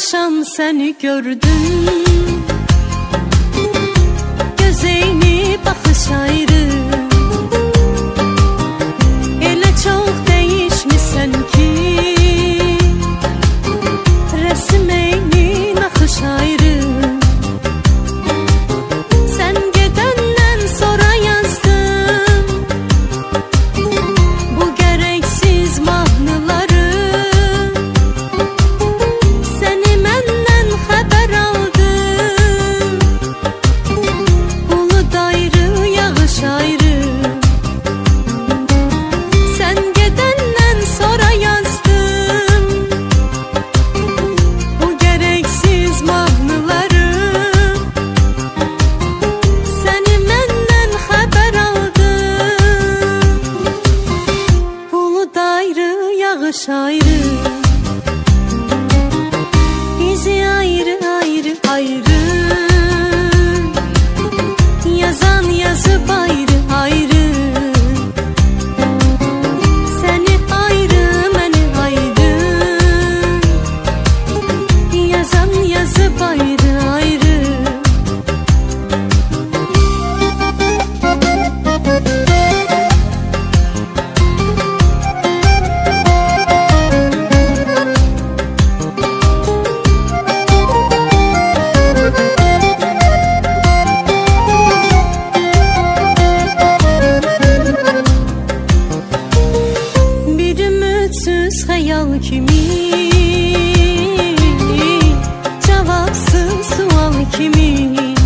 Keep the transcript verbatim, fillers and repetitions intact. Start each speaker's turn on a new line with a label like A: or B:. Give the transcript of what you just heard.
A: akşam seni gördüm, gözeyni bakış ayrı. Elə çok değişmişsen ki, resim eyni nakış ayrı. Sen gedenden sonra yazdım bu gereksiz mahnıları. Seni menden haber aldım, bulut ayrı, yağış ayrı. Sen gedenden sonra yazdım bu gereksiz mahnıları. Seni menden haber aldım, bulut ayrı, yağış ayrı. Bizi ayrı ayrı ayrı, yazan yazıp ayrı ayrı. Seni ayrı, beni ayrı, yazan yazıp ayrı ayrı. Bir ümitsiz hayal kimi, cevapsız sual kimi.